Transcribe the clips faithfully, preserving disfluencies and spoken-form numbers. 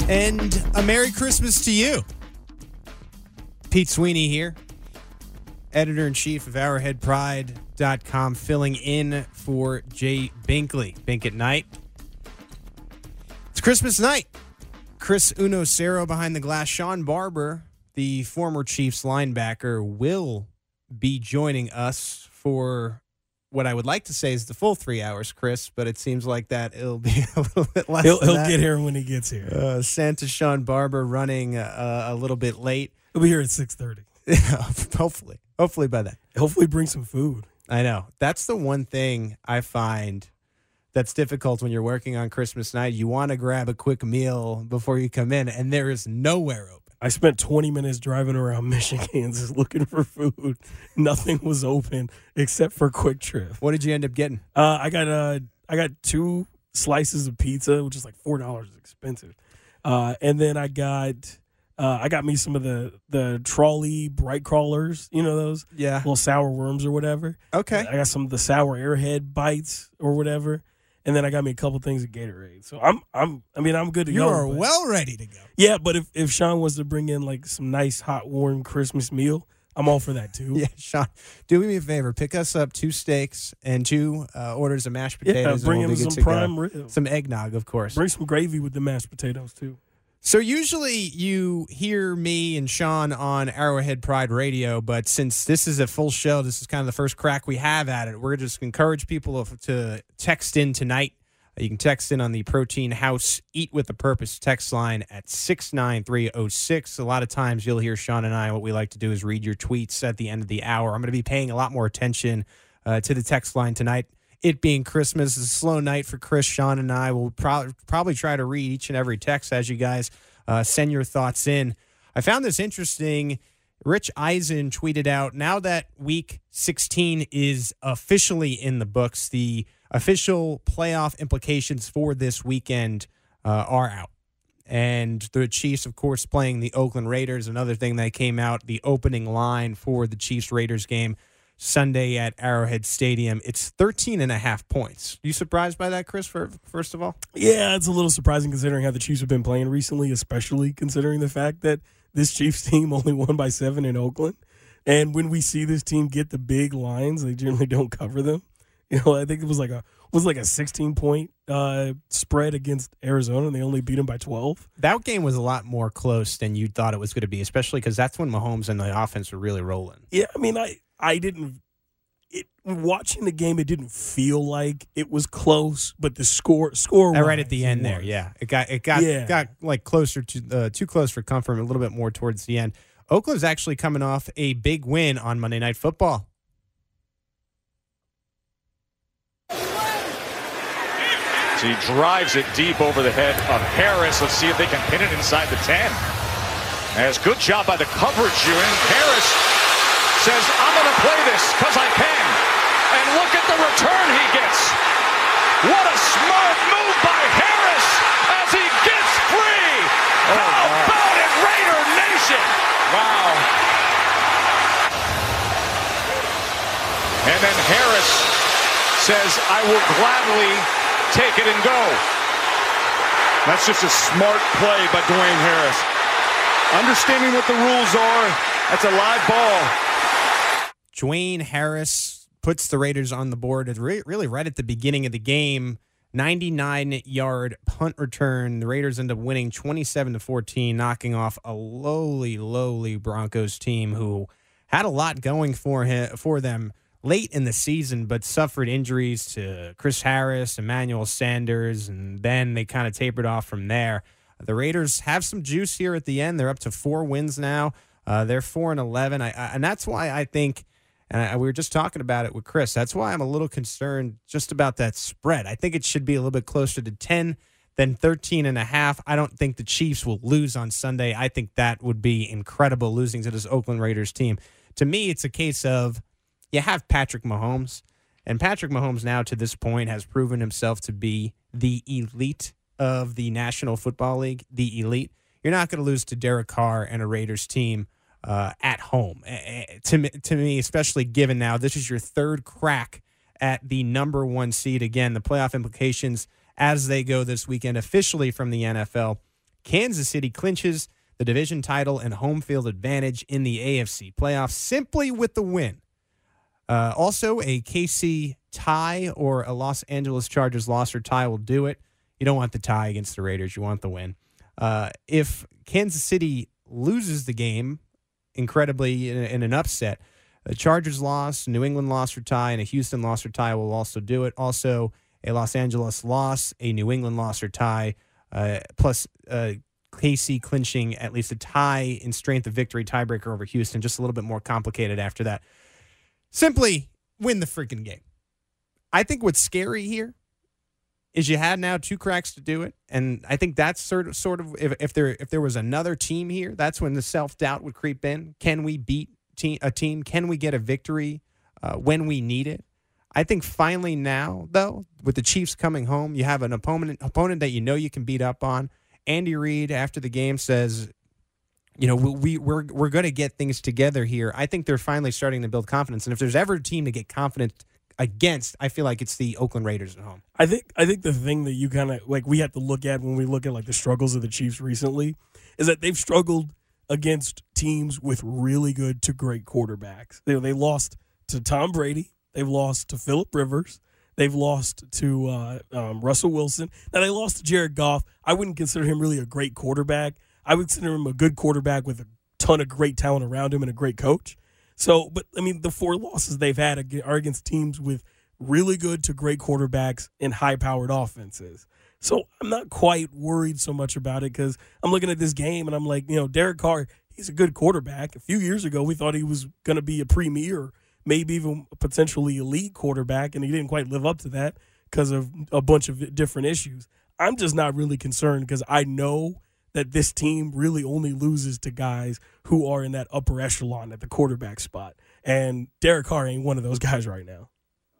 And a Merry Christmas to you. Pete Sweeney here, editor-in-chief of Arrowhead Pride dot com, filling in for Jay Binkley. Bink at night. It's Christmas night. Chris Unocero behind the glass. Sean Barber, the former Chiefs linebacker, will be joining us for what I would like to say is the full three hours, Chris, but it seems like that it'll be a little bit less. He'll, than he'll that. get here when he gets here. Uh, Santa Sean Barber running uh, a little bit late. He'll be here at six thirty. Hopefully. Hopefully by then. Hopefully bring some food. I know. That's the one thing I find that's difficult when you're working on Christmas night. You want to grab a quick meal before you come in, and there is nowhere open. I spent twenty minutes driving around Michigan, Kansas looking for food. Nothing was open except for Quick Trip. What did you end up getting? Uh, I got uh, I got two slices of pizza, which is like four dollars expensive. Uh, and then I got uh, I got me some of the, the trolley bright crawlers, you know those? Yeah. Little sour worms or whatever. Okay. I got some of the sour airhead bites or whatever. And then I got me a couple things of Gatorade. So I'm, I'm, I mean, I'm good to you go. You are but, well ready to go. Yeah, but if, if Sean was to bring in like some nice, hot, warm Christmas meal, I'm all for that too. Yeah, Sean, do me a favor. Pick us up two steaks and two uh, orders of mashed potatoes. Yeah, bring and him we'll some prime rib. Some eggnog, of course. Bring some gravy with the mashed potatoes too. So usually you hear me and Sean on Arrowhead Pride Radio, but since this is a full show, this is kind of the first crack we have at it. We're just encourage people to text in tonight. You can text in on the Protein House Eat with a Purpose text line at six nine three oh six. A lot of times you'll hear Sean and I, what we like to do is read your tweets at the end of the hour. I'm going to be paying a lot more attention uh, to the text line tonight. It being Christmas, it's a slow night for Chris. Sean and I will pro- probably try to read each and every text as you guys uh, send your thoughts in. I found this interesting. Rich Eisen tweeted out, now that week sixteen is officially in the books, the official playoff implications for this weekend uh, are out. And the Chiefs, of course, playing the Oakland Raiders. Another thing that came out, the opening line for the Chiefs-Raiders game Sunday at Arrowhead Stadium. It's thirteen and a half points. You surprised by that, Chris, for, first of all? Yeah, it's a little surprising considering how the Chiefs have been playing recently, especially considering the fact that this Chiefs team only won by seven in Oakland. And when we see this team get the big lines, they generally don't cover them. You know, I think it was like a was like a sixteen point uh, spread against Arizona, and they only beat them by twelve. That game was a lot more close than you thought it was going to be, especially because that's when Mahomes and the offense were really rolling. Yeah, I mean, I I didn't it, watching the game. It didn't feel like it was close, but the score score right at the end there, yeah, it got it got yeah. got like closer to uh, too close for comfort, a little bit more towards the end. Oakland's actually coming off a big win on Monday Night Football. He drives it deep over the head of Harris. Let's see if they can pin it inside the ten. As good job by the coverage unit. Harris says, I'm going to play this because I can. And look at the return he gets. What a smart move by Harris as he gets free. Oh, How wow. about it, Raider Nation? Wow. And then Harris says, I will gladly take it and go. That's just a smart play by Dwayne Harris. Understanding what the rules are, that's a live ball. Dwayne Harris puts the Raiders on the board at re- really right at the beginning of the game. ninety-nine yard punt return. The Raiders end up winning twenty-seven to fourteen, knocking off a lowly, lowly Broncos team who had a lot going for him, for them late in the season, but suffered injuries to Chris Harris, Emmanuel Sanders, and then they kind of tapered off from there. The Raiders have some juice here at the end. They're up to four wins now. Uh, they're four and eleven, I, I, and that's why I think, and I, we were just talking about it with Chris, that's why I'm a little concerned just about that spread. I think it should be a little bit closer to ten than thirteen and a half. I don't think the Chiefs will lose on Sunday. I think that would be incredible, losing to this Oakland Raiders team. To me, it's a case of, you have Patrick Mahomes, and Patrick Mahomes now to this point has proven himself to be the elite of the National Football League, the elite. You're not going to lose to Derek Carr and a Raiders team uh, at home. Uh, to, me, to me, especially given now this is your third crack at the number one seed. Again, the playoff implications as they go this weekend officially from the N F L. Kansas City clinches the division title and home field advantage in the A F C playoffs simply with the win. Uh, also, a K C tie or a Los Angeles Chargers loss or tie will do it. You don't want the tie against the Raiders. You want the win. Uh, if Kansas City loses the game, incredibly in, in an upset, a Chargers loss, New England loss or tie, and a Houston loss or tie will also do it. Also, a Los Angeles loss, a New England loss or tie, uh, plus uh, K C clinching at least a tie in strength of victory tiebreaker over Houston. Just a little bit more complicated after that. Simply win the freaking game. I think what's scary here is you had now two cracks to do it, and I think that's sort of sort of if, if there if there was another team here, that's when the self doubt would creep in. Can we beat team, a team? Can we get a victory uh, when we need it? I think finally now, though, with the Chiefs coming home, you have an opponent opponent that you know you can beat up on. Andy Reid after the game says, you know, we we're we're going to get things together here. I think they're finally starting to build confidence, and if there's ever a team to get confident against, I feel like it's the Oakland Raiders at home. I think I think the thing that you kind of like we have to look at when we look at like the struggles of the Chiefs recently is that they've struggled against teams with really good to great quarterbacks. They they lost to Tom Brady, they've lost to Phillip Rivers, they've lost to uh, um, Russell Wilson. Now they lost to Jared Goff. I wouldn't consider him really a great quarterback. I would consider him a good quarterback with a ton of great talent around him and a great coach. So, but, I mean, the four losses they've had are against teams with really good to great quarterbacks and high-powered offenses. So I'm not quite worried so much about it because I'm looking at this game and I'm like, you know, Derek Carr, he's a good quarterback. A few years ago, we thought he was going to be a premier, maybe even potentially elite quarterback, and he didn't quite live up to that because of a bunch of different issues. I'm just not really concerned because I know that this team really only loses to guys who are in that upper echelon at the quarterback spot. And Derek Carr ain't one of those guys right now.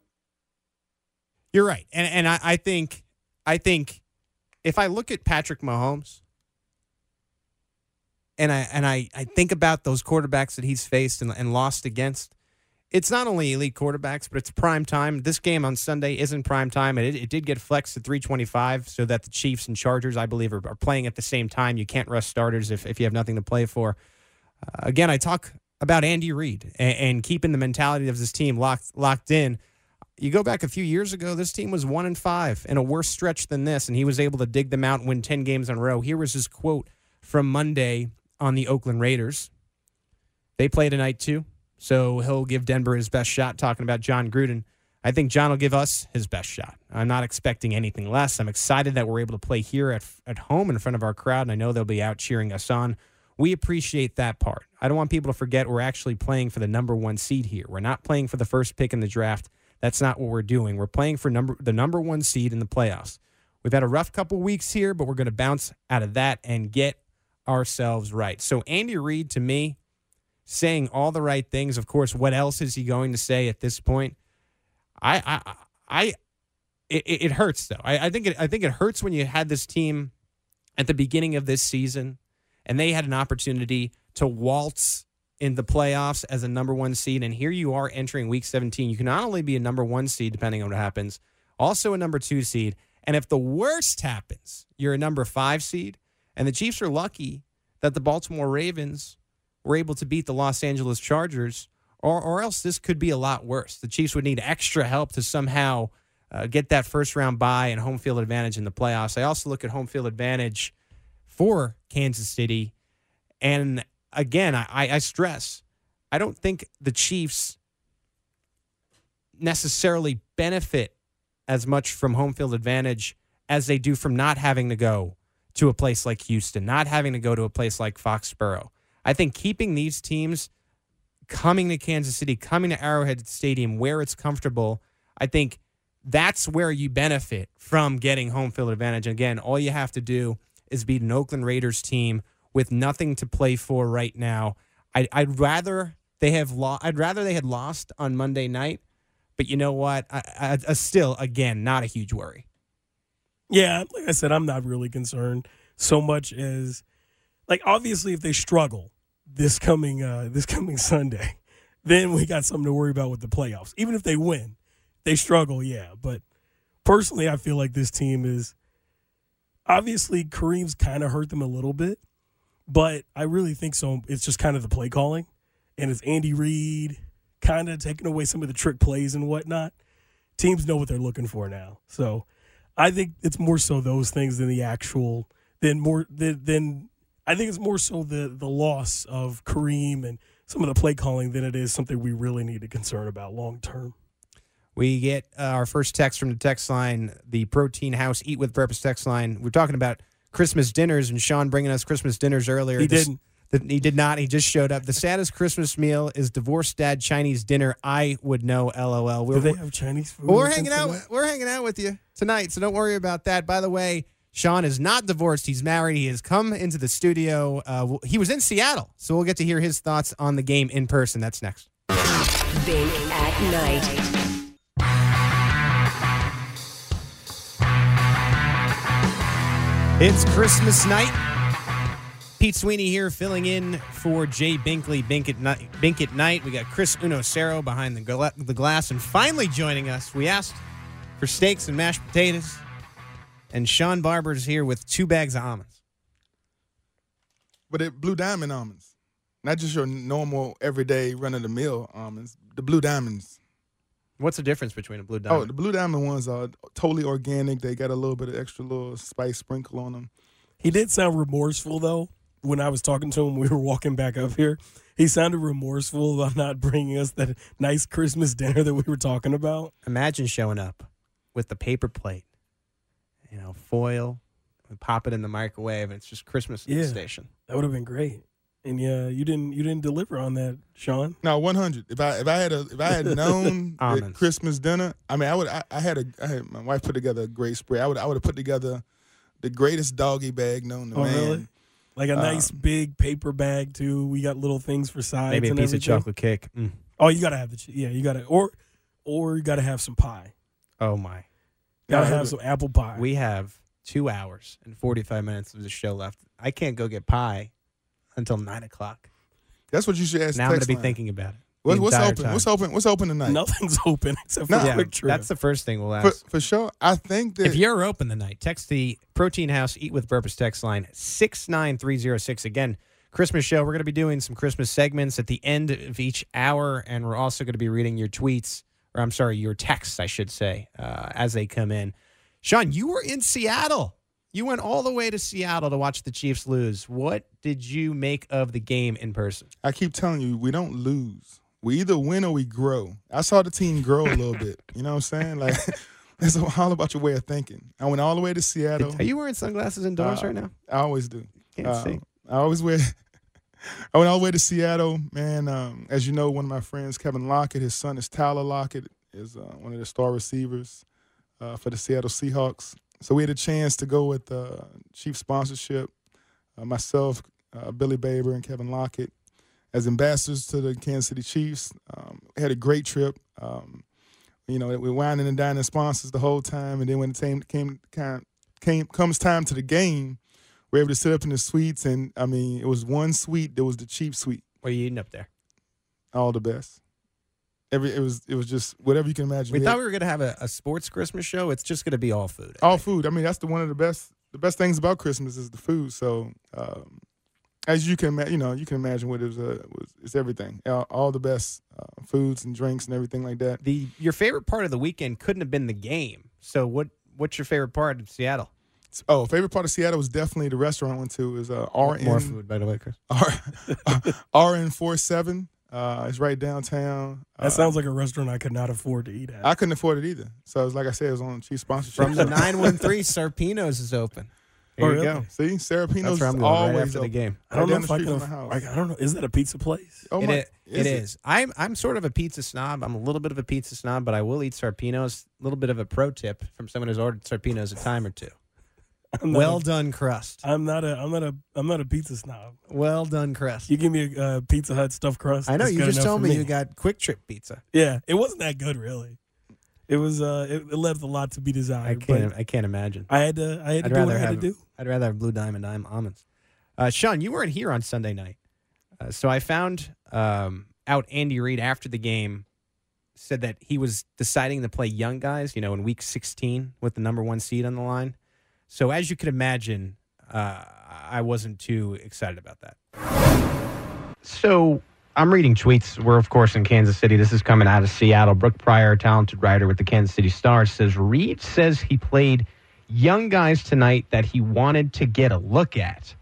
You're right. And and I, I think I think if I look at Patrick Mahomes and I and I, I think about those quarterbacks that he's faced and, and lost against, it's not only elite quarterbacks, but it's prime time. This game on Sunday isn't prime time, and it, it did get flexed to three twenty-five so that the Chiefs and Chargers, I believe, are, are playing at the same time. You can't rush starters if, if you have nothing to play for. Uh, again, I talk about Andy Reid and, and keeping the mentality of this team locked locked in. You go back a few years ago, this team was one and five in a worse stretch than this, and he was able to dig them out and win ten games in a row. Here was his quote from Monday on the Oakland Raiders. They play tonight too. So he'll give Denver his best shot, talking about John Gruden. I think John will give us his best shot. I'm not expecting anything less. I'm excited that we're able to play here at, at home in front of our crowd, and I know they'll be out cheering us on. We appreciate that part. I don't want people to forget we're actually playing for the number one seed here. We're not playing for the first pick in the draft. That's not what we're doing. We're playing for number the number one seed in the playoffs. We've had a rough couple weeks here, but we're going to bounce out of that and get ourselves right. So Andy Reid, to me, saying all the right things. Of course, what else is he going to say at this point? I, I, I, it, it hurts though. I, I think it, I think it hurts when you had this team at the beginning of this season, and they had an opportunity to waltz in the playoffs as a number one seed, and here you are entering Week seventeen. You can not only be a number one seed, depending on what happens, also a number two seed, and if the worst happens, you're a number five seed. And the Chiefs are lucky that the Baltimore Ravens were able to beat the Los Angeles Chargers, or or else this could be a lot worse. The Chiefs would need extra help to somehow uh, get that first-round bye and home field advantage in the playoffs. I also look at home field advantage for Kansas City, and again, I, I stress, I don't think the Chiefs necessarily benefit as much from home field advantage as they do from not having to go to a place like Houston, not having to go to a place like Foxborough. I think keeping these teams coming to Kansas City, coming to Arrowhead Stadium where it's comfortable, I think that's where you benefit from getting home field advantage. Again, all you have to do is beat an Oakland Raiders team with nothing to play for right now. I'd, I'd rather they have lo- I'd rather they had lost on Monday night, but you know what? I, I, I still, again, not a huge worry. Yeah, like I said, I'm not really concerned so much as, like, obviously if they struggle this coming uh, this coming Sunday, then we got something to worry about with the playoffs. Even if they win, they struggle, yeah. But personally, I feel like this team is, obviously Kareem's kind of hurt them a little bit, but I really think so. It's just kind of the play calling, and it's Andy Reid kind of taking away some of the trick plays and whatnot. Teams know what they're looking for now, so I think it's more so those things than the actual than more than, than I think it's more so the the loss of Kareem and some of the play calling than it is something we really need to concern about long term. We get uh, our first text from the text line, the Protein House Eat with Purpose text line. We're talking about Christmas dinners, and Sean bringing us Christmas dinners earlier. He this, didn't. The, he did not. He just showed up. The saddest Christmas meal is divorced dad Chinese dinner. I would know. LOL. We're, Do they have Chinese food? Well, we're hanging out. We're hanging out with you tonight, so don't worry about that. By the way, Sean is not divorced. He's married. He has come into the studio. Uh, he was in Seattle, so we'll get to hear his thoughts on the game in person. That's next. Bink at Night. It's Christmas night. Pete Sweeney here filling in for Jay Binkley, Bink at Night. Bink at Night. We got Chris Unocero behind the, gla- the glass. And finally joining us, we asked for steaks and mashed potatoes. And Sean Barber's here with two bags of almonds. But it Blue Diamond almonds. Not just your normal, everyday, run-of-the-mill almonds. The Blue Diamonds. What's the difference between a Blue Diamond? Oh, the Blue Diamond ones are totally organic. They got a little bit of extra little spice sprinkle on them. He did sound remorseful, though, when I was talking to him. We were walking back up here. He sounded remorseful about not bringing us that nice Christmas dinner that we were talking about. Imagine showing up with the paper plate, you know, foil, we pop it in the microwave, and it's just Christmas at Yeah. the station. That would have been great. And yeah, you didn't you didn't deliver on that, Sean. No, one hundred. If I if I had a if I had known that Almonds. Christmas dinner, I mean, I would. I, I had a. I had my wife put together a great spread. I would. I would have put together the greatest doggy bag known to Oh, man. really? Like a nice Um, big paper bag too. We got little things for sides. Maybe a and piece everything. of chocolate cake. Mm. Oh, you gotta have the che- yeah. You gotta or or you gotta have some pie. Oh, my. Gotta Yeah, have some apple pie. We have two hours and forty-five minutes of the show left. I can't go get pie until nine o'clock. That's what you should ask. Now I'm going to text be line. thinking about it. What, the what's entire open? time. What's open? What's open tonight? Nothing's open except for No. a Yeah, quick trip. that's the first thing we'll For, ask. for sure. I think that If you're open tonight, text the Protein House Eat with Purpose text line six nine three zero six. Again, Christmas show. We're going to be doing some Christmas segments at the end of each hour, and we're also going to be reading your tweets, or I'm sorry, your texts, I should say, uh, as they come in. Sean, you were in Seattle. You went all the way to Seattle to watch the Chiefs lose. What did you make of the game in person? I keep telling you, we don't lose. We either win or we grow. I saw the team grow a little bit. You know what I'm saying? Like, it's all about your way of thinking. I went all the way to Seattle. Are you wearing sunglasses indoors Uh, right now? I always do. Can't Uh, see. I always wear. I went all the way to Seattle, man. Um, as you know, one of my friends, Kevin Lockett, his son is Tyler Lockett, is uh, one of the star receivers uh, for the Seattle Seahawks. So we had a chance to go with uh, Chief sponsorship, uh, myself, uh, Billy Baber, and Kevin Lockett as ambassadors to the Kansas City Chiefs. Um, we had a great trip. Um, you know, we were winding and dining sponsors the whole time, and then when it came, came, came, came comes time to the game, we were able to sit up in the suites, and, I mean, it was one suite. There was the Chief suite. What are you eating up there? All the best. Every it was it was just whatever you can imagine. We We thought had we were going to have a, a sports Christmas show. It's just going to be all food. I all think. food. I mean, that's the one of the best the best things about Christmas is the food. So, um, as you can ima- you know you can imagine what it was. Uh, was it's everything. All, all the best uh, foods and drinks and everything like that. The your favorite part of the weekend couldn't have been the game. So what what's your favorite part of Seattle? Oh, favorite part of Seattle was definitely the restaurant I went to. Is uh, R N More food, by the way, Chris. R N forty-seven. Uh, it's right downtown. That Uh, sounds like a restaurant I could not afford to eat at. I couldn't afford it either. So it was like I said, it was on cheap sponsorship. From the nine one three, Sarpino's is open. Here Oh, you really? go. See, Serapino's That's where I'm is going right always after the open. game. I don't Right know down if the I street can. from my house. Like, I don't know. Is that a pizza place? Oh It my, is. It is. I'm I'm sort of a pizza snob. I'm a little bit of a pizza snob, but I will eat Sarpino's. A little bit of a pro tip from someone who's ordered Sarpino's a time or two. I'm not Well a- done crust. I'm not a. I'm not a. I'm not a pizza snob. Well done crust. You give me a uh, Pizza Hut stuffed crust. I know that's you good just enough told for me you got Quick Trip pizza. Yeah, it wasn't that good, really. It was. Uh, it, it left a lot to be I desired. can't but I can't imagine. I had to. I had to I'd do rather what I had have to do. I'd rather have Blue Diamond Dime almonds. Uh, Sean, you weren't here on Sunday night, uh, so I found um, out Andy Reid after the game said that he was deciding to play young guys. You know, in week sixteen with the number one seed on the line. So as you can imagine, uh, I wasn't too excited about that. So I'm reading tweets. We're, of course, in Kansas City. This is coming out of Seattle. Brooke Pryor, talented writer with the Kansas City Star, says Reed says he played young guys tonight that he wanted to get a look at.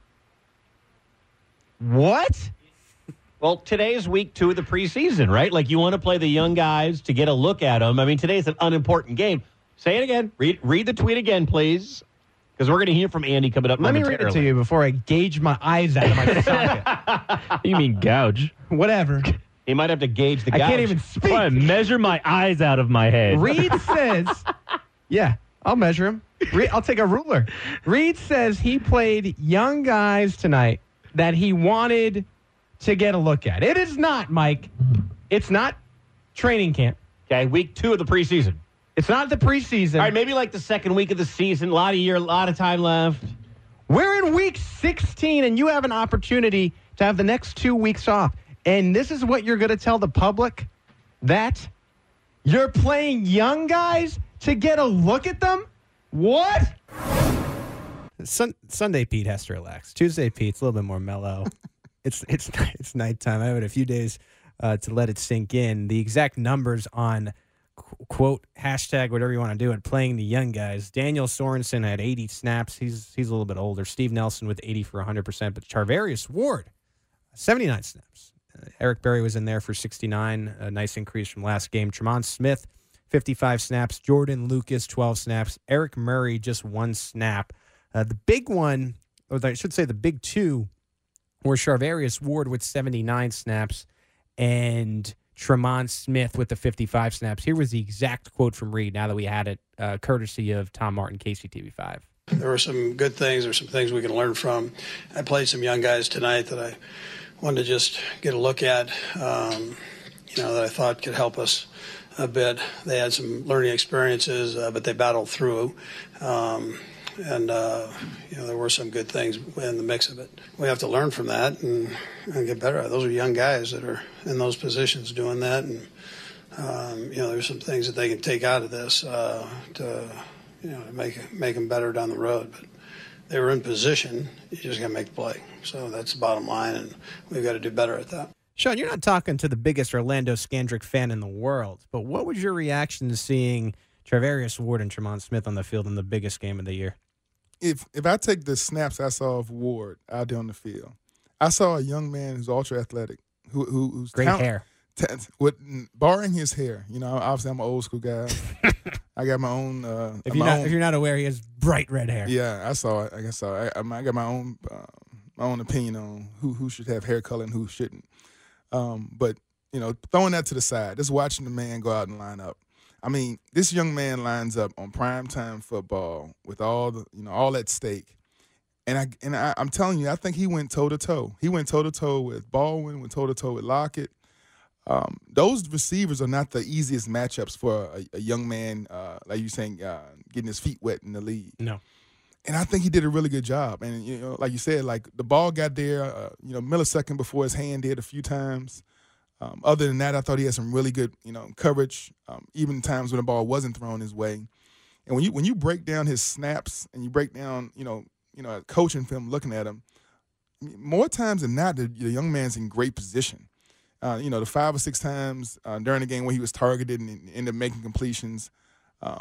What? Well, today is week two of the preseason, right? Like, you want to play the young guys to get a look at them. I mean, today's an unimportant game. Say it again. Read read the tweet again, please, because we're going to hear from Andy coming up. Let me read it to you before I gauge my eyes out of my socket. You mean gouge? Whatever. He might have to gauge the I gouge. can't even speak. Well, measure my eyes out of my head. Reed says, yeah, I'll measure him. Reed, I'll take a ruler. Reed says he played young guys tonight that he wanted to get a look at. It is not, Mike. It's not training camp. Okay, week two of the preseason. It's not the preseason. All right, maybe like the second week of the season. A lot of year, a lot of time left. We're in week sixteen, and you have an opportunity to have the next two weeks off. And this is what you're going to tell the public? That you're playing young guys to get a look at them? What? Sun, Sunday, Pete has to relax. Tuesday, Pete's a little bit more mellow. it's it's it's nighttime. I have a few days uh, to let it sink in. The exact numbers on qu- quote hashtag whatever you want to do it. Playing the young guys. Daniel Sorensen had eighty snaps. He's he's a little bit older. Steve Nelson with eighty for one hundred percent. But Charvarius Ward, seventy-nine snaps. Uh, Eric Berry was in there for sixty-nine. A nice increase from last game. Tremont Smith, fifty-five snaps. Jordan Lucas, twelve snaps. Eric Murray, just one snap. Uh, the big one, or I should say the big two, were Charvarius Ward with seventy-nine snaps and Tremont Smith with the fifty-five snaps. Here was the exact quote from Reed, now that we had it, uh, courtesy of Tom Martin, K C T V five. There were some good things. There were some things we can learn from. I played some young guys tonight that I wanted to just get a look at, um, you know, that I thought could help us a bit. They had some learning experiences, uh, but they battled through. Um, And, uh, you know, there were some good things in the mix of it. We have to learn from that and, and get better. Those are young guys that are in those positions doing that. And, um, you know, there's some things that they can take out of this uh, to, you know, make, make them better down the road. But they were in position. You just got to make the play. So that's the bottom line, and we've got to do better at that. Sean, you're not talking to the biggest Orlando Scandrick fan in the world, but what was your reaction to seeing Charvarius Ward and Tremont Smith on the field in the biggest game of the year? If if I take the snaps I saw of Ward out there on the field, I saw a young man who's ultra athletic, who, who who's great talent, hair. T- with barring his hair, you know, obviously I'm an old school guy. I got my own. Uh, If you're my not own, if you're not aware, he has bright red hair. yeah, I saw it. I guess so. I, I got my own uh, my own opinion on who who should have hair color and who shouldn't. Um, but you know, throwing that to the side, just watching the man go out and line up. I mean, this young man lines up on primetime football with all the, you know, all at stake. And I and I, I'm telling you, I think he went toe to toe. He went toe to toe with Baldwin, went toe to toe with Lockett. Um, those receivers are not the easiest matchups for a, a young man, uh, like you saying, uh, getting his feet wet in the league. No. And I think he did a really good job. And you know, like you said, like the ball got there, uh, you know, millisecond before his hand did a few times. Um, other than that, I thought he had some really good, you know, coverage, um, even times when the ball wasn't thrown his way. And when you when you break down his snaps and you break down, you know, you know, coaching film, looking at him, more times than not, the, the young man's in great position. Uh, you know, the five or six times uh, during the game where he was targeted and ended up making completions. Um,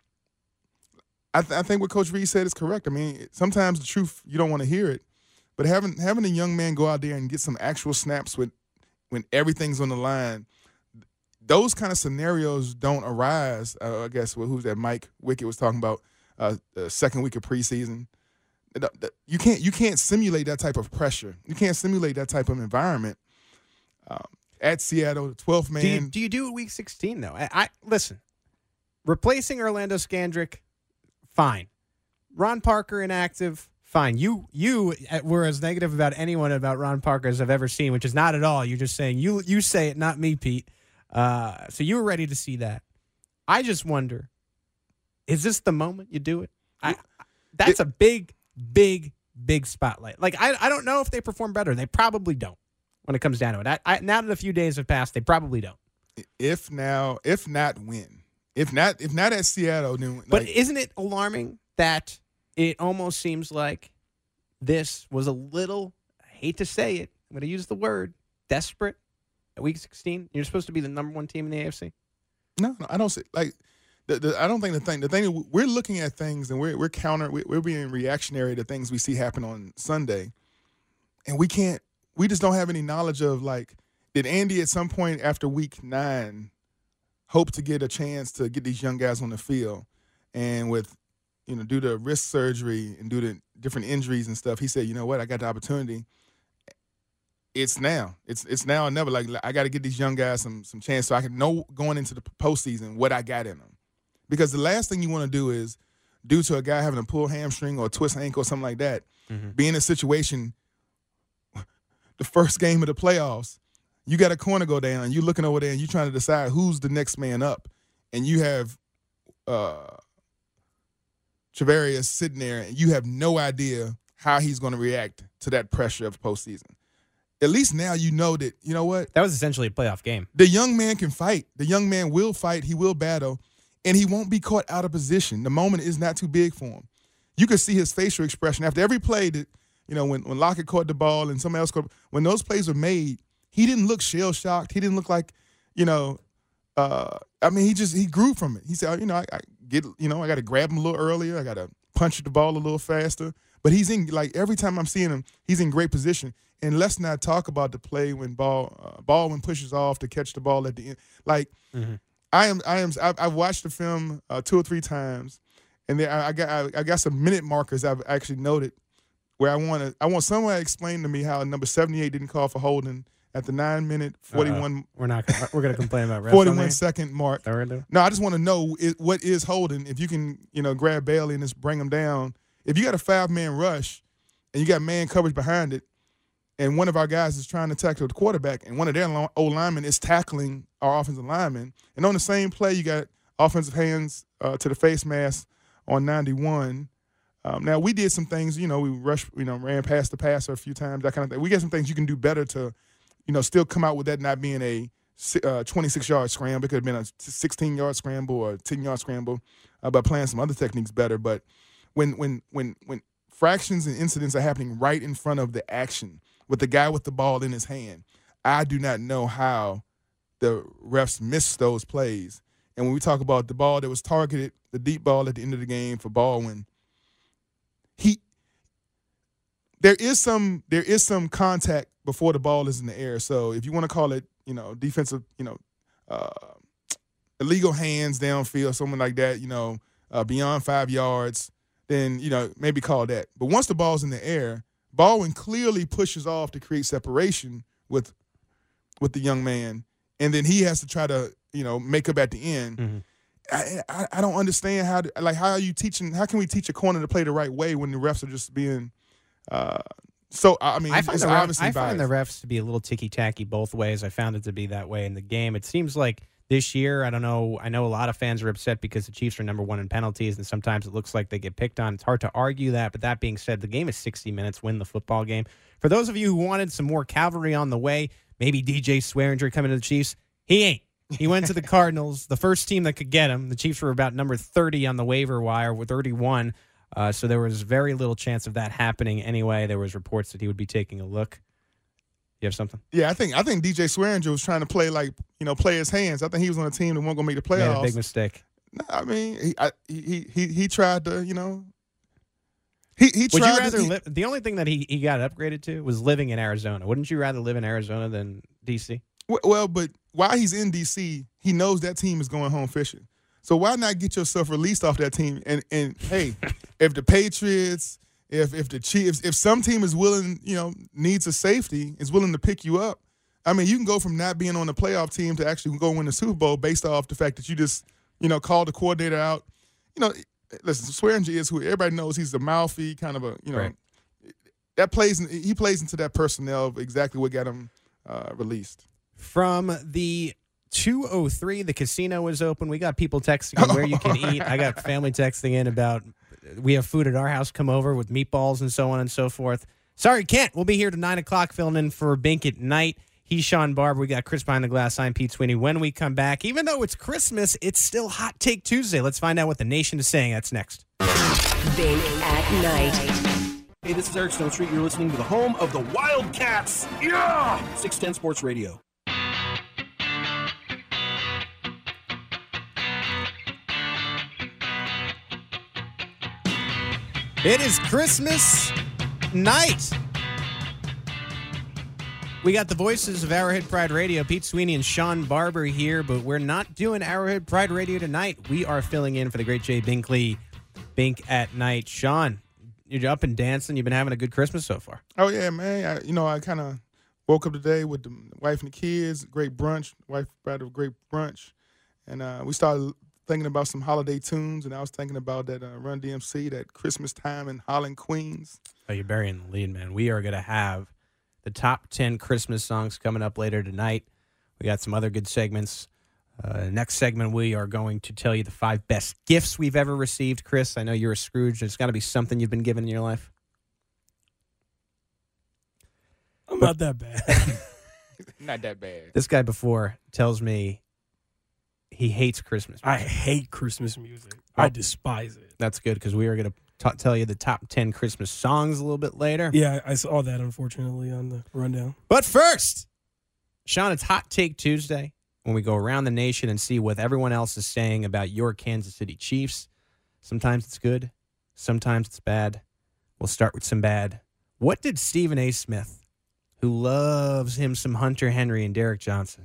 I, th- I think what Coach Reed said is correct. I mean, sometimes the truth, you don't want to hear it, but having having a young man go out there and get some actual snaps with when everything's on the line, those kind of scenarios don't arise. Uh, I guess well, who's that? Mike Wickett was talking about uh, the second week of preseason. You can't you can't simulate that type of pressure. You can't simulate that type of environment um, at Seattle, the twelfth man. Do you, do you do it week sixteen though? I, I listen. Replacing Orlando Scandrick, fine. Ron Parker inactive. Fine. You you were as negative about anyone about Ron Parker as I've ever seen, which is not at all. You're just saying you you say it, not me, Pete. Uh, so you were ready to see that. I just wonder, is this the moment you do it? I, that's it, a big, big, big spotlight. Like I I don't know if they perform better. They probably don't when it comes down to it. I, I, now that a few days have passed, they probably don't. If now, if not when, if not if not at Seattle, then But like, isn't it alarming that it almost seems like this was a little, I hate to say it, I'm going to use the word, desperate at week sixteen. You're supposed to be the number one team in the A F C. No, no, I don't see like. The, the, I don't think the thing. The thing we're looking at things and we're we're counter. We're, we're being reactionary to things we see happen on Sunday, and we can't. We just don't have any knowledge of like. Did Andy at some point after week nine hope to get a chance to get these young guys on the field, and with you know due to wrist surgery and due to different injuries and stuff, he said, you know what, I got the opportunity. It's now. It's it's now or never. Like I got to get these young guys some some chance so I can know going into the postseason what I got in them. Because the last thing you want to do is, due to a guy having a pull hamstring or a twist ankle or something like that, mm-hmm. be in a situation, the first game of the playoffs, you got a corner go down, you looking over there and you trying to decide who's the next man up. And you have uh, Travarius sitting there and you have no idea how he's going to react to that pressure of postseason. At least now you know that, you know what? That was essentially a playoff game. The young man can fight. The young man will fight. He will battle. And he won't be caught out of position. The moment is not too big for him. You could see his facial expression after every play that, you know, when, when Lockett caught the ball and somebody else caught, when those plays were made, he didn't look shell-shocked. He didn't look like, you know, uh, I mean, he just, he grew from it. He said, oh, you know, I, I get, you know, I got to grab him a little earlier. I got to punch the ball a little faster. But he's in, like, every time I'm seeing him, he's in great position. And let's not talk about the play when ball, uh, Baldwin pushes off to catch the ball at the end. Like, mm-hmm. I am. I am. I've, I've watched the film uh, two or three times, and then I, I got. I, I got some minute markers I've actually noted where I want to. I want someone to explain to me how number seventy-eight didn't call for holding at the nine minute forty-one. Uh, we're not. Gonna, we're going to complain about refs forty-one second mark. No, I just want to know it, what is holding. If you can, you know, grab Bailey and just bring him down. If you got a five man rush and you got man coverage behind it, and one of our guys is trying to tackle the quarterback, and one of their old linemen is tackling our offensive lineman, and on the same play, you got offensive hands uh, to the face mask on ninety-one. Um, now, we did some things, you know, we rushed, you know, ran past the passer a few times, that kind of thing. We got some things you can do better to, you know, still come out with that not being a uh, twenty-six-yard scramble. It could have been a sixteen-yard scramble or a ten-yard scramble uh, by playing some other techniques better. But when when when when fractions and incidents are happening right in front of the action, with the guy with the ball in his hand, I do not know how the refs missed those plays. And when we talk about the ball that was targeted, the deep ball at the end of the game for Baldwin, he there is some there is some contact before the ball is in the air. So if you want to call it, you know, defensive, you know, uh, illegal hands downfield, something like that, you know, uh, beyond five yards, then, you know, maybe call that. But once the ball's in the air, Baldwin clearly pushes off to create separation with with the young man, and then he has to try to, you know, make up at the end. Mm-hmm. I, I I don't understand how to, like how are you teaching? How can we teach a corner to play the right way when the refs are just being uh, so? I mean, I find, it's the, ref, obviously I find biased. the refs to be a little ticky tacky both ways. I found it to be that way in the game. It seems like this year, I don't know. I know a lot of fans are upset because the Chiefs are number one in penalties, and sometimes it looks like they get picked on. It's hard to argue that, but that being said, the game is sixty minutes. Win the football game. For those of you who wanted some more cavalry on the way, maybe D J Swearinger coming to the Chiefs, he ain't. He went to the Cardinals, the first team that could get him. The Chiefs were about number thirty on the waiver wire with thirty-one, uh, so there was very little chance of that happening anyway. There was reports that he would be taking a look. You have something? Yeah, I think I think D J Swearinger was trying to play like, you know, play his hands. I think he was on a team that wasn't going to make the playoffs. Made a big mistake. No, I mean, he, I, he he he tried to, you know. He he Would tried you rather to, he, live? The only thing that he, he got upgraded to was living in Arizona. Wouldn't you rather live in Arizona than D C? Well, but while he's in D C, he knows that team is going home fishing. So why not get yourself released off that team? And and hey, if the Patriots, if if the Chiefs, if some team is willing, you know, needs a safety, is willing to pick you up. I mean, you can go from not being on the playoff team to actually go win the Super Bowl based off the fact that you just, you know, called the coordinator out. You know, listen, Swearinger is who everybody knows. He's the mouthy kind of a, you know, right. that plays. He plays into that personnel of exactly what got him uh, released. From the two oh three, the casino is open. We got people texting in where you can eat. I got family texting in about we have food at our house. Come over with meatballs and so on and so forth. Sorry, Kent. We'll be here to nine o'clock filling in for Bink at Night. He's Sean Barber. We got Chris behind the glass. I'm Pete Sweeney. When we come back, even though it's Christmas, it's still Hot Take Tuesday. Let's find out what the nation is saying. That's next. Vink at Night. Hey, this is Eric Stone Street. You're listening to the home of the Wildcats. Yeah! six ten Sports Radio. It is Christmas night. We got the voices of Arrowhead Pride Radio, Pete Sweeney and Sean Barber here, but we're not doing Arrowhead Pride Radio tonight. We are filling in for the great Jay Binkley, Bink at Night. Sean, you're up and dancing. You've been having a good Christmas so far. Oh, yeah, man. I, you know, I kind of woke up today with the wife and the kids, great brunch. Wife brought a great brunch. And uh, we started thinking about some holiday tunes, and I was thinking about that uh, Run D M C, that Christmas Time in Holland, Queens. Oh, you're burying the lead, man. We are going to have the top ten Christmas songs coming up later tonight. We got some other good segments. Uh, next segment, we are going to tell you the five best gifts we've ever received. Chris, I know you're a Scrooge. There's got to be something you've been given in your life. I'm not that bad. Not that bad. This guy before tells me he hates Christmas music. I hate Christmas music. Oh. I despise it. That's good, because we are going to tell you the top ten Christmas songs a little bit later. Yeah, I saw that, unfortunately, on the rundown. But first, Sean, it's Hot Take Tuesday, when we go around the nation and see what everyone else is saying about your Kansas City Chiefs. Sometimes it's good. Sometimes it's bad. We'll start with some bad. What did Stephen A. Smith, who loves him some Hunter Henry and Derek Johnson,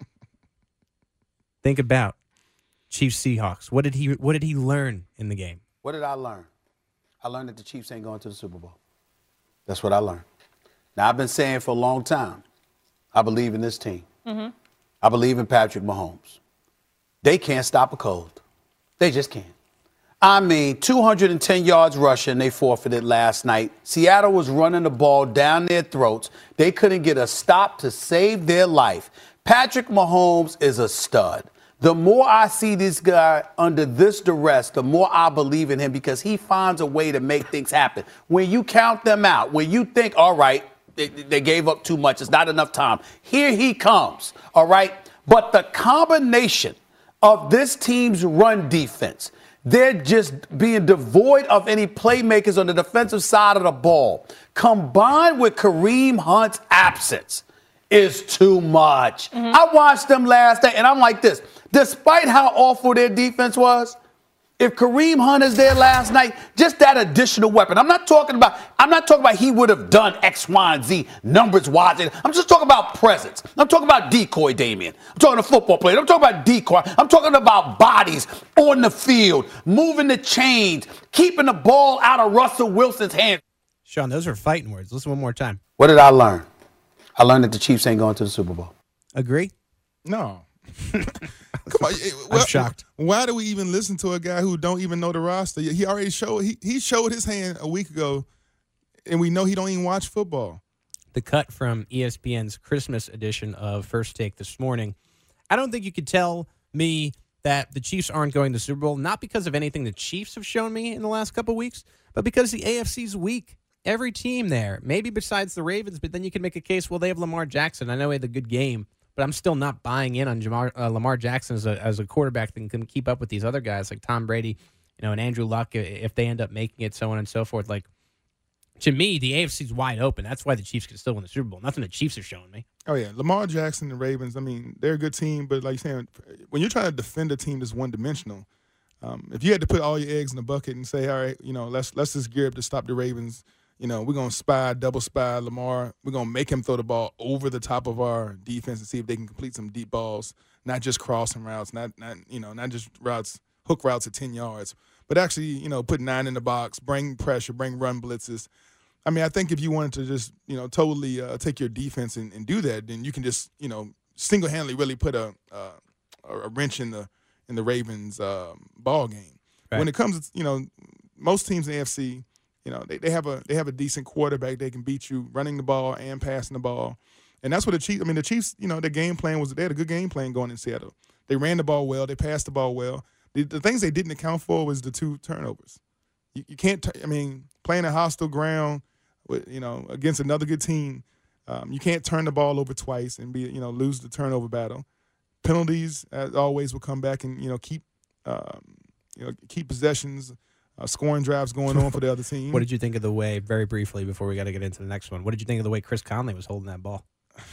think about Chiefs Seahawks? What did he What did he learn in the game? What did I learn? I learned that the Chiefs ain't going to the Super Bowl. That's what I learned. Now, I've been saying for a long time, I believe in this team. Mm-hmm. I believe in Patrick Mahomes. They can't stop a cold. They just can't. I mean, two hundred ten yards rushing, they forfeited last night. Seattle was running the ball down their throats. They couldn't get a stop to save their life. Patrick Mahomes is a stud. The more I see this guy under this duress, the more I believe in him, because he finds a way to make things happen. When you count them out, when you think, all right, they, they gave up too much, it's not enough time, here he comes, all right? But the combination of this team's run defense, they're just being devoid of any playmakers on the defensive side of the ball, combined with Kareem Hunt's absence, is too much. Mm-hmm. I watched them last night, and I'm like this. Despite how awful their defense was, if Kareem Hunt is there last night, just that additional weapon. I'm not talking about, I'm not talking about he would have done X, Y, and Z numbers wise. I'm just talking about presence. I'm talking about decoy Damian. I'm talking to football players. I'm talking about decoy. I'm talking about bodies on the field, moving the chains, keeping the ball out of Russell Wilson's hands. Sean, those are fighting words. Listen one more time. What did I learn? I learned that the Chiefs ain't going to the Super Bowl. Agree? No. Come on, well, I'm shocked. Why do we even listen to a guy who don't even know the roster? He already showed he, he showed his hand a week ago, and we know he don't even watch football. The cut from E S P N's Christmas edition of First Take this morning. I don't think you could tell me that the Chiefs aren't going to the Super Bowl, not because of anything the Chiefs have shown me in the last couple of weeks, but because the A F C's weak. Every team there, maybe besides the Ravens, but then you can make a case, well, they have Lamar Jackson. I know he had a good game, but I'm still not buying in on Jamar, uh, Lamar Jackson as a, as a quarterback that can keep up with these other guys like Tom Brady, you know, and Andrew Luck if they end up making it, so on and so forth. Like, to me, the A F C's wide open. That's why the Chiefs can still win the Super Bowl. Nothing the Chiefs are showing me. Oh, yeah. Lamar Jackson and Ravens, I mean, they're a good team, but like you're saying, when you're trying to defend a team that's one-dimensional, um, if you had to put all your eggs in a bucket and say, all right, you know, let's let's just gear up to stop the Ravens. You know, we're going to spy, double spy Lamar. We're going to make him throw the ball over the top of our defense and see if they can complete some deep balls, not just crossing routes, not, not you know, not just routes, hook routes at ten yards, but actually, you know, put nine in the box, bring pressure, bring run blitzes. I mean, I think if you wanted to just, you know, totally uh, take your defense and, and do that, then you can just, you know, single-handedly really put a uh, a wrench in the in the Ravens' uh, ball game. Right. When it comes to, you know, most teams in the A F C, you know, they, they have a they have a decent quarterback. They can beat you running the ball and passing the ball. And that's what the Chiefs – I mean, the Chiefs, you know, their game plan was – they had a good game plan going in Seattle. They ran the ball well. They passed the ball well. The, the things they didn't account for was the two turnovers. You, you can't – I mean, playing a hostile ground, with, you know, against another good team, um, you can't turn the ball over twice and be, you know, lose the turnover battle. Penalties, as always, will come back and, you know, keep, um, you know, keep possessions uh, scoring drives going on for the other team. What did you think of the way, very briefly before we got to get into the next one, what did you think of the way Chris Conley was holding that ball?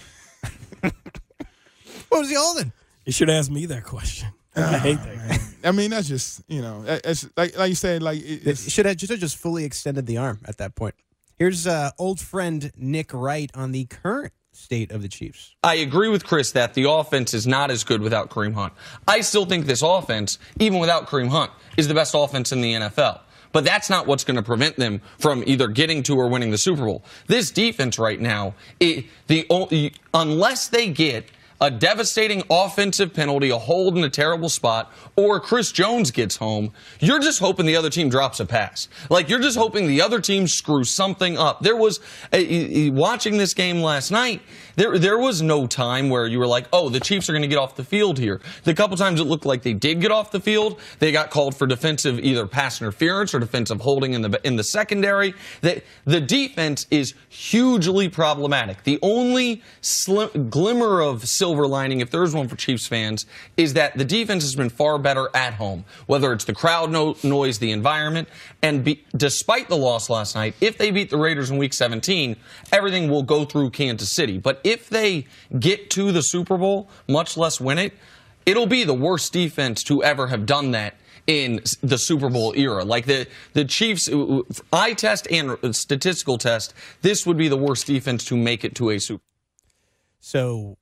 What was he holding? You should ask me that question. I hate that. Man. I mean, that's just, you know, it's, like like you said, like it should have just, just fully extended the arm at that point. Here's uh, old friend Nick Wright on the current state of the Chiefs. I agree with Chris that the offense is not as good without Kareem Hunt. I still think this offense, even without Kareem Hunt, is the best offense in the N F L. But that's not what's going to prevent them from either getting to or winning the Super Bowl. This defense right now, it, the unless they get a devastating offensive penalty, a hold in a terrible spot, or Chris Jones gets home, you're just hoping the other team drops a pass. Like, you're just hoping the other team screws something up. There was, a, watching this game last night, there there was no time where you were like, oh, the Chiefs are going to get off the field here. The couple times it looked like they did get off the field, they got called for defensive either pass interference or defensive holding in the in the secondary. The, the defense is hugely problematic. The only slim, glimmer of silver lining, if there's one for Chiefs fans, is that the defense has been far better at home, whether it's the crowd no- noise, the environment, and be, despite the loss last night, if they beat the Raiders in Week seventeen, everything will go through Kansas City. But if they get to the Super Bowl, much less win it, it'll be the worst defense to ever have done that in the Super Bowl era. Like the, the Chiefs, eye test and statistical test, this would be the worst defense to make it to a Super Bowl. So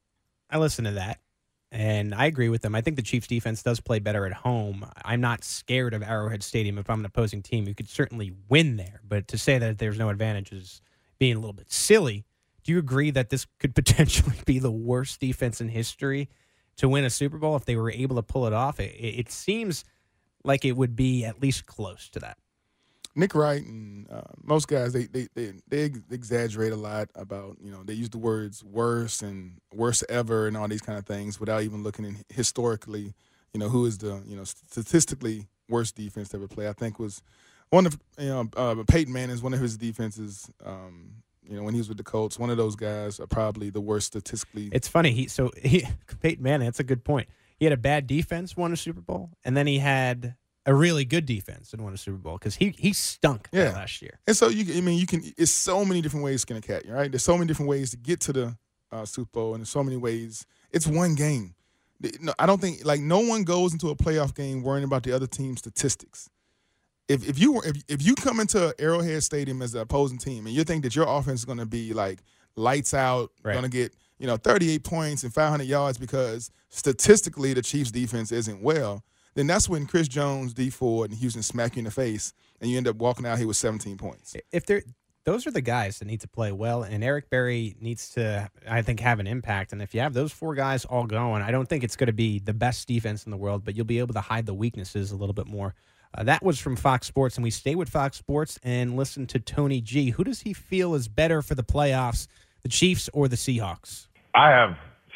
I listen to that, and I agree with them. I think the Chiefs defense does play better at home. I'm not scared of Arrowhead Stadium. If I'm an opposing team, you could certainly win there. But to say that there's no advantage is being a little bit silly. Do you agree that this could potentially be the worst defense in history to win a Super Bowl if they were able to pull it off? It, it seems like it would be at least close to that. Nick Wright and uh, most guys, they, they they they exaggerate a lot about, you know, they use the words worse and worst ever and all these kind of things without even looking in historically, you know, who is the, you know, statistically worst defense to ever play. I think was one of, you know, uh, Peyton Manning's one of his defenses, um, you know, when he was with the Colts, one of those guys are probably the worst statistically. It's funny. He So he, Peyton Manning, that's a good point. He had a bad defense, won a Super Bowl, and then he had a really good defense and won a Super Bowl because he he stunk yeah. that last year. And so you, I mean, you can. It's so many different ways to skin a cat, right? There's so many different ways to get to the uh, Super Bowl, and there's so many ways. It's one game. No, I don't think like no one goes into a playoff game worrying about the other team's statistics. If if you if if you come into Arrowhead Stadium as the opposing team and you think that your offense is going to be like lights out, right. going to get you know thirty-eight points and five hundred yards because statistically the Chiefs' defense isn't well, then that's when Chris Jones, D Ford, and Houston smack you in the face, and you end up walking out here with seventeen points. If they're those are the guys that need to play well, and Eric Berry needs to, I think, have an impact. And if you have those four guys all going, I don't think it's going to be the best defense in the world, but you'll be able to hide the weaknesses a little bit more. Uh, that was from Fox Sports, and we stay with Fox Sports and listen to Tony G. Who does he feel is better for the playoffs, the Chiefs or the Seahawks? I have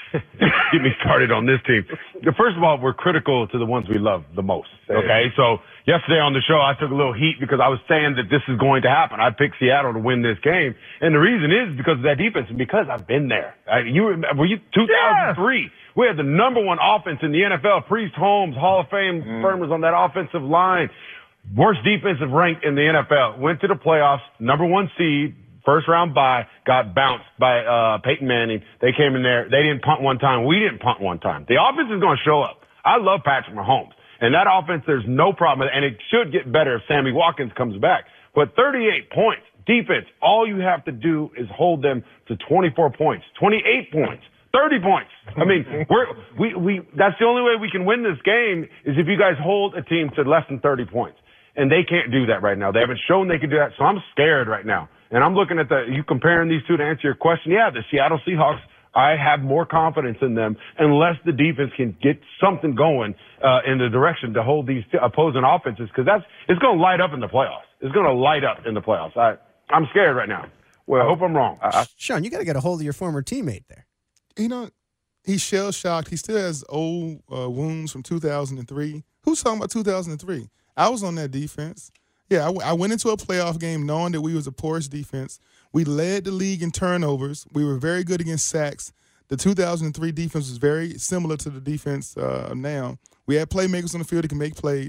get me started on this team. First of all, we're critical to the ones we love the most. Okay, so yesterday on the show, I took a little heat because I was saying that this is going to happen. I picked Seattle to win this game, and the reason is because of that defense and because I've been there. I, you remember, were you two thousand three? Yes. We had the number one offense in the N F L. Priest Holmes, Hall of Fame mm. firmers on that offensive line. Worst defensive rank in the N F L. Went to the playoffs, number one seed. First round bye, got bounced by uh, Peyton Manning. They came in there. They didn't punt one time. We didn't punt one time. The offense is going to show up. I love Patrick Mahomes. And that offense, there's no problem. And it should get better if Sammy Watkins comes back. But thirty-eight points, defense, all you have to do is hold them to twenty-four points, twenty-eight points, thirty points. I mean, we're, we, we, that's the only way we can win this game is if you guys hold a team to less than thirty points. And they can't do that right now. They haven't shown they can do that. So I'm scared right now. And I'm looking at the, you comparing these two to answer your question. Yeah, the Seattle Seahawks, I have more confidence in them unless the defense can get something going uh, in the direction to hold these opposing offenses because that's, it's going to light up in the playoffs. It's going to light up in the playoffs. I, I'm scared right now. Well, I hope I'm wrong. I, Sean, you got to get a hold of your former teammate there. You know, he's shell-shocked. He still has old uh, wounds from two thousand three. Who's talking about two thousand three? I was on that defense. Yeah, I, w- I went into a playoff game knowing that we was a porous defense. We led the league in turnovers. We were very good against sacks. The two thousand three defense was very similar to the defense uh, now. We had playmakers on the field that can make plays.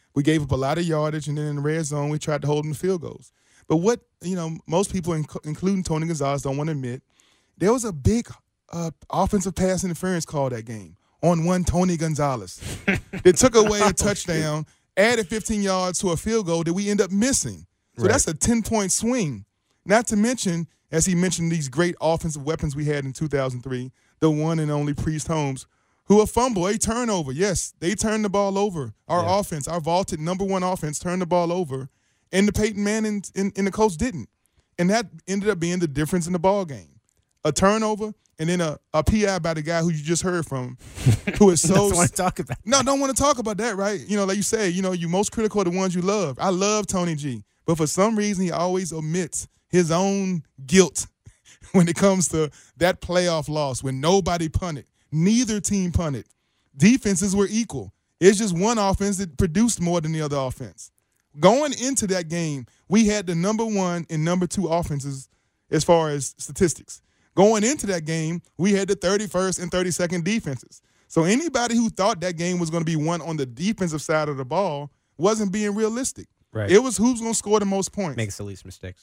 We gave up a lot of yardage, and then in the red zone, we tried to hold them to field goals. But what, you know, most people, including Tony Gonzalez, don't want to admit, there was a big uh, offensive pass interference call that game on one Tony Gonzalez. They took away a touchdown, added fifteen yards to a field goal that we end up missing. So right. That's a ten-point swing. Not to mention, as he mentioned, these great offensive weapons we had in two thousand three, the one and only Priest Holmes, who a fumble, a turnover. Yes, they turned the ball over. Our yeah. offense, our vaulted number one offense, turned the ball over, and the Peyton Manning and, and the Colts didn't. And that ended up being the difference in the ball game. A turnover, and then a, a P I by the guy who you just heard from, who is so. Don't want to talk about. No, don't want to talk about that, right? You know, like you say, you know, you most critical of the ones you love. I love Tony G, but for some reason he always omits his own guilt when it comes to that playoff loss when nobody punted, neither team punted. Defenses were equal. It's just one offense that produced more than the other offense. Going into that game, we had the number one and number two offenses as far as statistics. Going into that game, we had the thirty-first and thirty-second defenses. So anybody who thought that game was going to be won on the defensive side of the ball wasn't being realistic. Right. It was who's going to score the most points. Makes the least mistakes.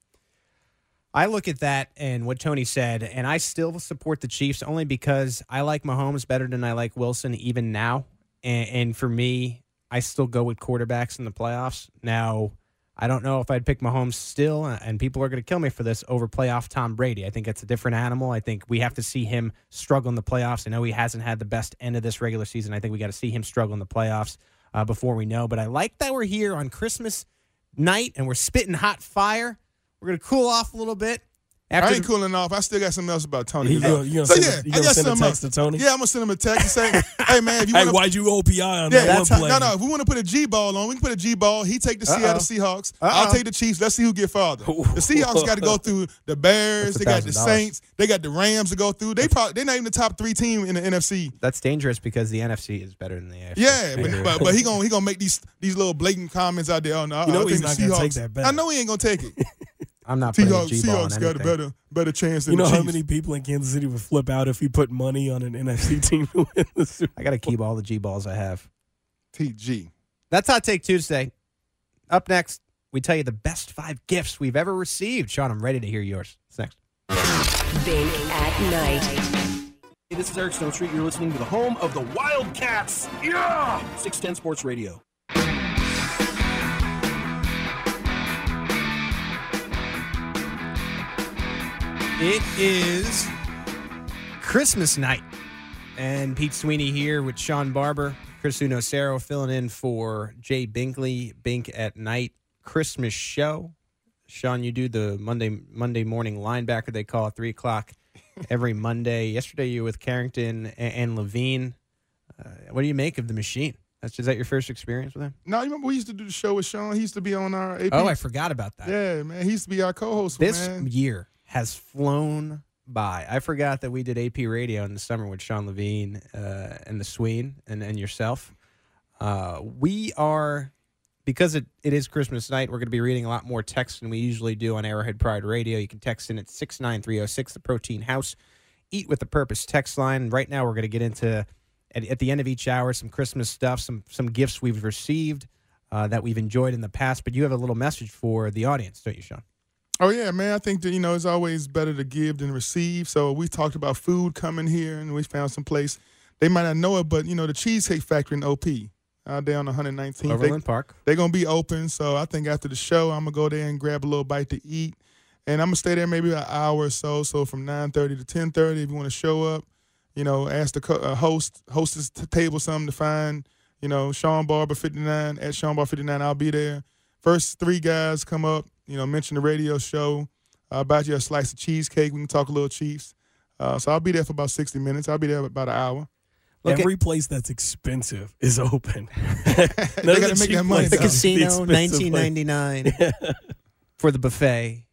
I look at that and what Tony said, and I still support the Chiefs only because I like Mahomes better than I like Wilson even now. And, and for me, I still go with quarterbacks in the playoffs. Now, I don't know if I'd pick Mahomes still, and people are going to kill me for this, over playoff Tom Brady. I think it's a different animal. I think we have to see him struggle in the playoffs. I know he hasn't had the best end of this regular season. I think we got to see him struggle in the playoffs uh, before we know. But I like that we're here on Christmas night, and we're spitting hot fire. We're going to cool off a little bit. After I ain't the, cooling off. I still got something else about Tony. You gonna, you gonna so, send, yeah, you gonna I got send a something text else. to Tony? Yeah, I'm going to send him a text and say, hey, man, if you hey, want why'd you O P I on yeah, that one play? No, no, if we want to put a G-ball on, we can put a G-ball. He take the Uh-oh. Seattle Seahawks. Uh-oh. I'll take the Chiefs. Let's see who get farther. The Seahawks got to go through the Bears. They got the Saints. They got the Rams to go through. They probably, they're not even the top three team in the N F C. That's dangerous because the N F C is better than the A F C. Yeah, but, but, but he going he gonna make these these little blatant comments out there. Oh, no, you know I he's think not the going to Seahawks, take that bet. I know he ain't going to take it. I'm not putting Seahawks, a G-ball on Seahawks anything. got a better, better chance than You know the how Chiefs. many people in Kansas City would flip out if he put money on an N F C team to win the Super Bowl? I got to keep all the G-balls I have. T G. That's Hot Take Tuesday. Up next, we tell you the best five gifts we've ever received. Sean, I'm ready to hear yours. It's next. Bink at night. Hey, this is Eric Stone Street. You're listening to the home of the Wildcats. Yeah! six ten Sports Radio. It is Christmas night, and Pete Sweeney here with Sean Barber, Chris Unocero filling in for Jay Binkley. Bink at Night Christmas show. Sean, you do the Monday Monday morning linebacker, they call it, three o'clock every Monday. Yesterday you were with Carrington and, and Levine. Uh, what do you make of the machine? That's, is that your first experience with him? No, you remember we used to do the show with Sean? He used to be on our A P. Oh, I forgot about that. Yeah, man. He used to be our co-host. This man. year has flown by. I forgot that we did A P radio in the summer with Sean Levine uh, and the Sween and, and yourself. Uh, we are, because it, it is Christmas night, we're going to be reading a lot more text than we usually do on Arrowhead Pride Radio. You can text in at six nine three oh six, the Protein House. Eat with a Purpose text line. Right now we're going to get into, at, at the end of each hour, some Christmas stuff, some, some gifts we've received uh, that we've enjoyed in the past. But you have a little message for the audience, don't you, Sean? Oh, yeah, man. I think that, you know, it's always better to give than receive. So we talked about food coming here, and we found some place. They might not know it, but, you know, the Cheesecake Factory in O P, out there on one nineteenth. Overland they, Park. They're going to be open. So I think after the show, I'm going to go there and grab a little bite to eat. And I'm going to stay there maybe an hour or so. So from nine thirty to ten thirty, if you want to show up, you know, ask the co- uh, host, hostess t- table something to find, you know, Sean Barber fifty-nine, at Sean Barber fifty-nine, I'll be there. First three guys come up, you know, mention the radio show. I'll buy you a slice of cheesecake. We can talk a little Chiefs. Uh, so I'll be there for about sixty minutes. I'll be there about an hour. Look, every place that's expensive is open. They got to make that money. The casino, nineteen ninety-nine for the buffet.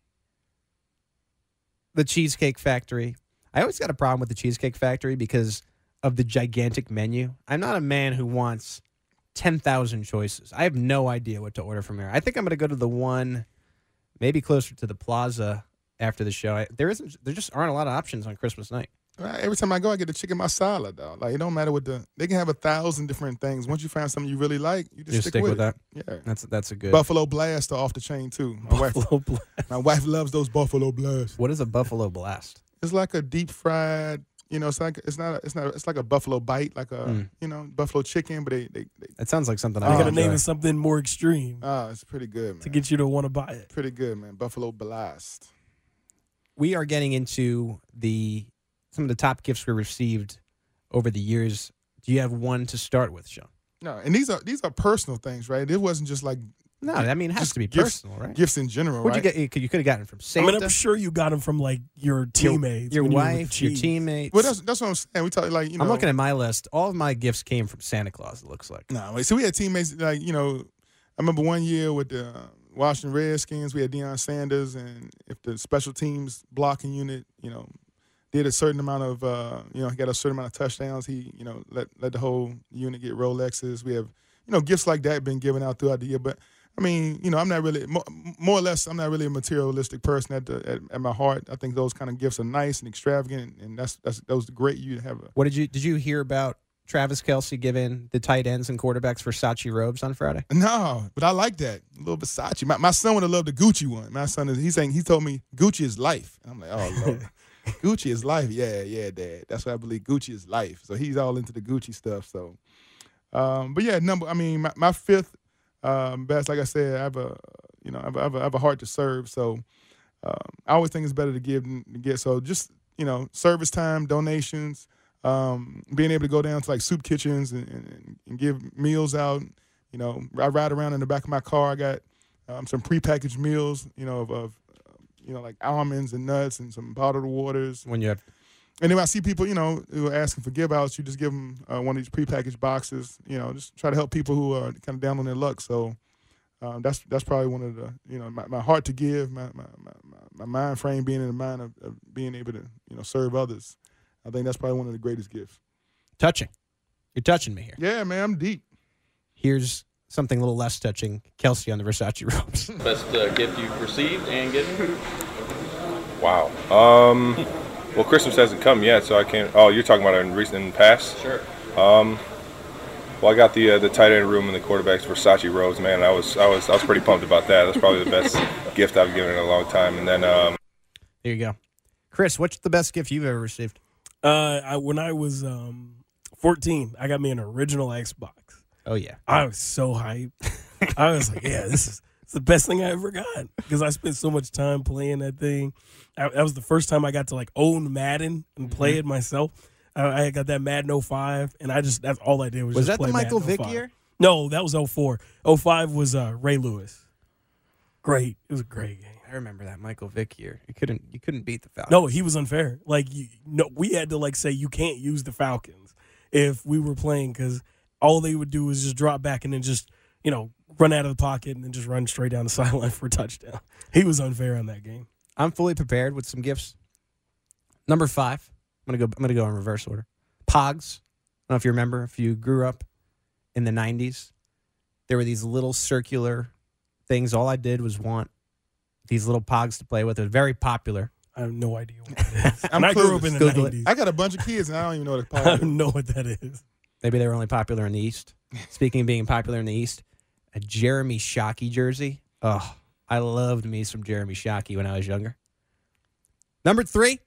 The Cheesecake Factory. I always got a problem with the Cheesecake Factory because of the gigantic menu. I'm not a man who wants ten thousand choices. I have no idea what to order from here. I think I'm going to go to the one maybe closer to the Plaza after the show. I, there isn't. There just aren't a lot of options on Christmas night. Every time I go, I get the chicken masala, dog. Like, it don't matter what the – they can have a thousand different things. Once you find something you really like, you just, Just stick, stick with, with that. it. Yeah. That's that's a good. Buffalo Blast are off the chain, too. My Buffalo wife, Blast. My wife loves those Buffalo Blasts. What is a Buffalo Blast? It's like a deep fried – you know, it's like it's not it's not it's like a buffalo bite, like a Mm. you know buffalo chicken, but they they, they That sounds like something They I got to enjoy. name it something more extreme ah, it's pretty good, man. to get you to want to buy it. Pretty good, man. Buffalo Blast. We are getting into the some of the top gifts we received over the years. Do you have one to start with, Sean? No, and these are these are personal things, right? It wasn't just like No, I mean it has just to be gifts, personal, right? Gifts in general, What'd right? you get? You could have gotten it from I Santa. mean, I'm sure you got them from like your teammates, your when you were with wife, your Chiefs. teammates. Well, that's that's what I'm saying. We talk like you know. I'm looking at my list. All of my gifts came from Santa Claus. It looks like. No, wait, so we had teammates like you know. I remember one year with the uh, Washington Redskins, we had Deion Sanders, and if the special teams blocking unit, you know, did a certain amount of, uh, you know, he got a certain amount of touchdowns, he, you know, let let the whole unit get Rolexes. We have, you know, gifts like that been given out throughout the year. But I mean, you know, I'm not really more, more or less, I'm not really a materialistic person at the at, at my heart. I think those kind of gifts are nice and extravagant, and that's that's those are great. You to have a What did you did you hear about Travis Kelce giving the tight ends and quarterbacks Versace robes on Friday? No, but I like that. A little Versace. My, my son would have loved the Gucci one. My son is he's saying he told me Gucci is life. I'm like, oh Lord. Gucci is life. Yeah, yeah, Dad. That's what I believe. Gucci is life. So he's all into the Gucci stuff. So um, but yeah, number I mean my, my fifth um, best, like I said, I have a you know, I have a, I have a, I have a heart to serve. So um, I always think it's better to give than to get. So just, you know, service time, donations. Um, being able to go down to like soup kitchens and, and, and give meals out. You know, I ride around in the back of my car. I got um, some prepackaged meals, you know, of, of you know, like almonds and nuts and some bottled waters. When you have, and then I see people, you know, who are asking for give outs, you just give them uh, one of these prepackaged boxes. You know, just try to help people who are kind of down on their luck. So um, that's that's probably one of the, you know, my, my heart to give, my my, my my mind frame being in the mind of, of being able to, you know, serve others. I think that's probably one of the greatest gifts. touching. You're touching me here. Yeah, man, I'm deep. Here's something a little less touching. Kelce on the Versace robes. Best uh, gift you've received and given? Wow. Um, well, Christmas hasn't come yet, so I can't. Oh, you're talking about it in recent past? Sure. Um, well, I got the uh, the tight end room and the quarterbacks Versace robes. Man, I was I was I was pretty pumped about that. That's probably the best gift I've given in a long time. And then um, there you go, Chris. What's the best gift you've ever received? Uh, I, when I was um, fourteen, I got me an original Xbox. Oh yeah, I was so hyped. I was like, yeah, this is it's the best thing I ever got because I spent so much time playing that thing. I, that was the first time I got to like own Madden and play Mm-hmm. it myself. I, I got that Madden oh five, and I just that's all I did was Was just that the play Michael Madden Vick oh five. year? No, that was oh four. oh five was uh, Ray Lewis. Great, it was a great game. I remember that Michael Vick year. You couldn't you couldn't beat the Falcons. No, he was unfair. Like, you, no, we had to like say you can't use the Falcons if we were playing because all they would do is just drop back and then just you know run out of the pocket and then just run straight down the sideline for a touchdown. He was unfair on that game. I'm fully prepared with some gifts. Number five. I'm gonna go. I'm gonna go in reverse order. Pogs. I don't know if you remember. If you grew up in the nineties, there were these little circular things. All I did was want these little Pogs to play with. It was very popular. I have no idea what that is. I'm and I grew up clueless. in the Google it. nineties. I got a bunch of kids, and I don't even know what it's I called. don't know what that is. Maybe they were only popular in the East. Speaking of being popular in the East, a Jeremy Shockey jersey. Oh, I loved me some Jeremy Shockey when I was younger. Number three,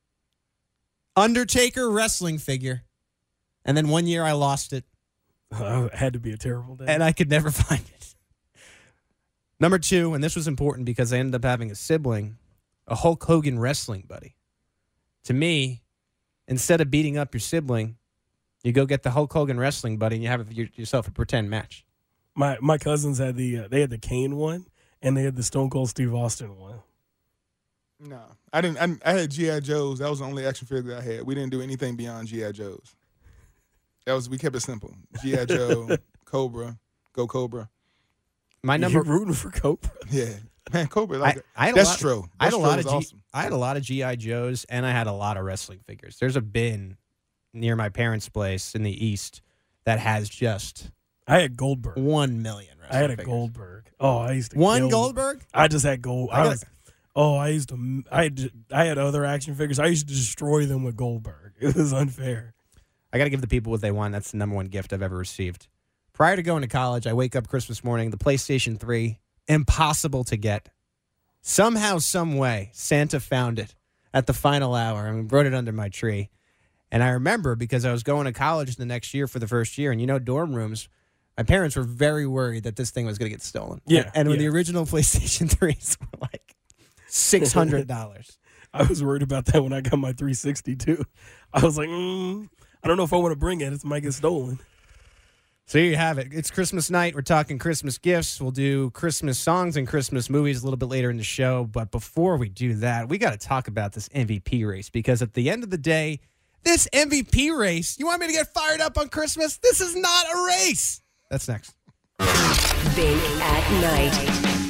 Undertaker wrestling figure. And then one year I lost it. Uh, it had to be a terrible day. And I could never find it. Number two, and this was important because I ended up having a sibling, a Hulk Hogan wrestling buddy. To me, instead of beating up your sibling, you go get the Hulk Hogan wrestling buddy and you have yourself a pretend match. My my cousins had the uh, they had the Kane one and they had the Stone Cold Steve Austin one. No, I didn't. I, I had G I. Joes. That was the only action figure I had. We didn't do anything beyond G I. Joes. That was we kept it simple. G I. Joe, Cobra, Go Cobra. My number You're rooting for Cobra. Yeah, man, Cobra. Like I, I had a lot, Destro. I had a Destro lot was of G, awesome. I had a lot of G I. Joes and I had a lot of wrestling figures. There's a bin near my parents' place in the East that has just I had Goldberg. one million wrestling I had a figures. Goldberg. Oh, I used to One kill- Goldberg? I just had gold. I I, gotta- was Oh, I used to. I had, I had other action figures. I used to destroy them with Goldberg. It was unfair. I got to give the people what they want. That's the number one gift I've ever received. Prior to going to college, I wake up Christmas morning, the PlayStation three, impossible to get. Somehow, some way, Santa found it at the final hour and brought it under my tree. And I remember because I was going to college the next year for the first year, and you know, dorm rooms, my parents were very worried that this thing was going to get stolen. Yeah. And when yeah. the original PlayStation threes were like six hundred dollars. I was worried about that when I got my three sixty, too. I was like, mm, I don't know if I want to bring it. It might get stolen. So here you have it. It's Christmas night. We're talking Christmas gifts. We'll do Christmas songs and Christmas movies a little bit later in the show. But before we do that, we got to talk about this M V P race because at the end of the day, this M V P race, you want me to get fired up on Christmas? This is not a race. That's next. Bink at Night.